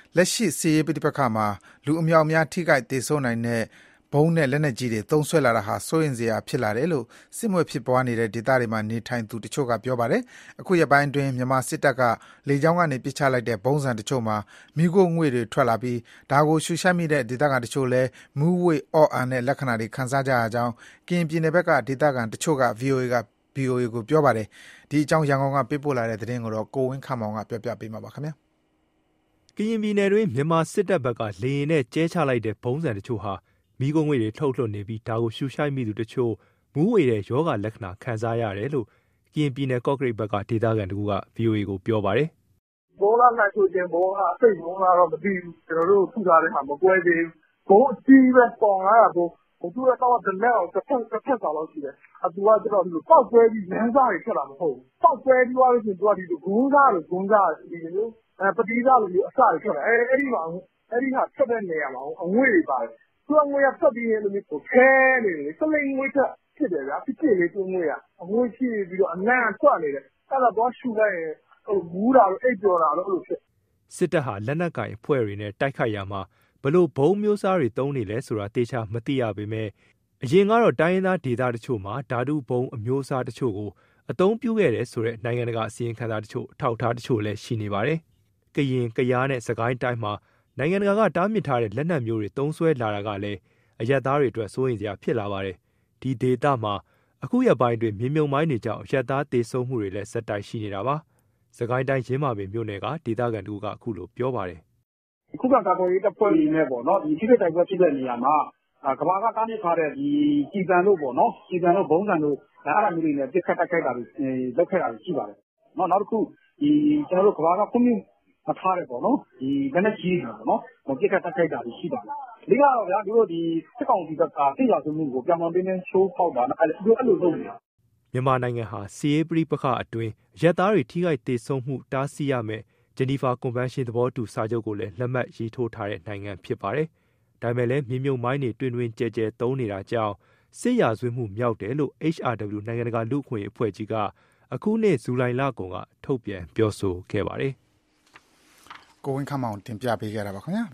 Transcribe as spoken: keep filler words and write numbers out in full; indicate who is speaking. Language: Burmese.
Speaker 1: လက်ရှိစစ်ရေးပဋိပက္ခမှာလူအမြောက်အများထိခိုက်သေဆုံးနိုင်တဲ့ဘုံနဲ့လက်နက်ကြီးတွေသုံးစွဲလာတာဟာစိုးရိမ်စရာဖြစ်လာတယ်လို့စစ်မွေဖြစ်ပွားနေတဲ့ဒေသတွေမှာနေထိုင်သူတချို့ကပြောပါတယ်။အခုရက်ပိုင်းအတွင်းမြန်မာစစ်တပ်ကလေကြောင်းကနေပစ်ချလိုက်တဲ့ဘုံစံတချို့မှာမိခိုးငွေတွေထွက်လာပြီးဒါကိုရှူရှိုက်မိတဲ့ဒေသခံတချို့လည်းမူးဝေအော့အန်တဲ့လက္ခဏာတွေခံစားကြရကြောင်းကရင်ပြည်နယ်ဘက်ကဒေသခံတချို့က ဗွီအိုအေ က ဗွီအိုအေ ကိုပြောပါတယ်။ဒီအကြောင်းရန်ကုန်ကပေးပို့လာတဲ့သတင်းကိုတော့ကိုဝင်းခန့်မောင်ကပြောပြပေးမှာပါခင်ဗျာ
Speaker 2: ။ကရင်ပြည်နယ်တွင်းမြန်မာစစ်တပ်ဘက်ကလေရင်နဲ့ကျဲချလိုက်တဲ့ဘုံစံတချို့ဟာမိခိုးငွေတွေထုတ်လွှတ်နေပြီးဒါကိုရှူရှိုက်မိသူတချို့မူးဝေတဲ့ယောဂလက္ခဏာခံစားရတယ်လို့ကရင်ပြည်နယ်ကော့ကရိတ်ဘက်ကဒေသခံတကူက ဗွီအိုအေ ကိုပြောပါတယ်
Speaker 3: ။ဘုံလာနိုင်ဆိုခြင်းဘုံကအစိတ်ဘုံလာတော့မသိဘူး။ကျွန်တော်တို့ထုထားတဲ့ဟာမကွဲသေးဘူး။ဘုံအကြီးပဲပေါင်လာတာဘုံဘုံသူကတော့တလက်အောင်တစ်ဖက်တစ်ဖက်ဆောင်လို့ရှိတယ်။အတူကကျွန်တော်ဒီလိုပောက်ကွဲပြီးလမ်းစားတွေထွက်လာမဟုတ်ဘူး။ပောက်ကွဲပြီးသွားလို့ရှိရင်သူကဒီလိုဂုံးစားလို့ဂုံးစားဒီလိုအဲပတိစားလိုမျိုးအစတွေထွက်လာအဲအဲ့ဒီမှာအဲ့ဒီဟာထွက်တဲ့နေရာမှာအငွေ့တွေပါတယ်သူကငွေရဖတ်ပြီးရင်လည်းကိုခဲနေတယ်စလိန်ငွေထဖြစ်တယ်ဗျာဖြစ်ဖြစ်လေးသူငွေရအငွေ့ဖြစ်ပြီးတော့အနံ့ထွက်နေတယ်အဲ့တော့တော့ရှူလိုက်ရင်ဟိုမူးတာလို့အိပ်ပျော်တာလို့လို့ဖြစ်
Speaker 2: စစ်တပ်ဟာလက်နက်ကင်အဖွဲ့တွေနဲ့တိုက်ခိုက်ရမှာဘလို့ဘုံမျိုးစားတွေတုံးနေလဲဆိုတာတေချာမသိရပေမဲ့အရင်ကတော့တိုင်းရင်းသားဒေသတချို့မှာဓာတုဘုံအမျိုးအစားတချို့ကိုအသုံးပြုခဲ့တယ်ဆိုတဲ့နိုင်ငံတကာအစည်းအဝေးခန်းသားတချို့အထောက်အထားတချို့လည်းရှိနေပါတယ်။ကရင်ကရားနဲ့စကိုင်းတိုင်းမှာနိုင်ငံတကာကတားမြစ်ထားတဲ့လက်နက်မျိုးတွေသုံးစွဲလာတာကလည်းအရက်သားတွေအတွက်စိုးရိမ်စရာဖြစ်လာပါတယ်။ဒီဒေသမှာအခုရက်ပိုင်းတွင်မြေမြုံမိုင်းတွေကြောင့်အရက်သားတေဆုံးမှုတွေလည်းဆက်တိုက်ရှိနေတာပါ။စကိုင်းတိုင်းရင်းမာပင်မြို့နယ်ကဒေသခံတို့ကအခုလိုပြောပါတယ်
Speaker 3: ။အခုကကာကွယ်ရေးတပ်ဖွဲ့တွေနဲ့ပေါ့နော်ဒီထိတဲ့တိုက်ပွဲဖြစ်တဲ့နေရာမှာကဘာကတားမြစ်ထားတဲ့ဒီကြည်တန်တို့ပေါ့နော်ကြည်တန်တို့ဘုံစံတို့အဲ့အရာမျိုးတွေနဲ့ပြစ်ခတ်တိုက်ခိုက်တာတွေလုပ်ခဲ့တာရှိပါတယ်။နော်နောက်တစ်ခုဒီကျွန်တော်တို့ကဘာကခွင့်ပြုမထားတယ်ပေါ့နော်ဒီလက်နက်ကြီးတွေပေါ့နော်ဟိုပြစ်ခတ်တိုက်ခိုက်တာတွေရှိပါတယ်။ဒီကတော့ဗျာတို့ဒီစစ်ကောင်စီဘက်ကသိရဆုံးမှုကိုပြောင်းလဲတင်းချိုးဖောက်တာအဲ့လိုအဲ့လိုလုပ်နေတာ
Speaker 2: မြန်မာနိုင်ငံဟာစီးရေးပဋိပက္ခအတွင်းရက်သားတွေထိခိုက်ဒေဆုံးမှုတားဆီးရမယ်ဂျနီဗာကွန်ဗင်းရှင်းသဘောတူစာချုပ်ကိုလည်းလက်မှတ်ရေးထိုးထားတဲ့နိုင်ငံဖြစ်ပါတယ်။ဒါပေမဲ့လည်းမြေမြုံမိုင်းတွေတွင်တွင်ကျဲကျဲသုံးနေတာကြောင့်စစ်ရာဇဝတ်မှုမြောက်တယ်လို့ H R W နိုင်ငံတကာလူ့အခွင့်အရေးအဖွဲ့ကြီးကအခုနှစ်ဇူလိုင်လကုန်ကထုတ်ပြန်ပြောဆိုခဲ့ပါတယ်
Speaker 1: ။ကိုဝင်းခန့်မောင်တင်ပြပေးခဲ့တာပါခင်ဗျာ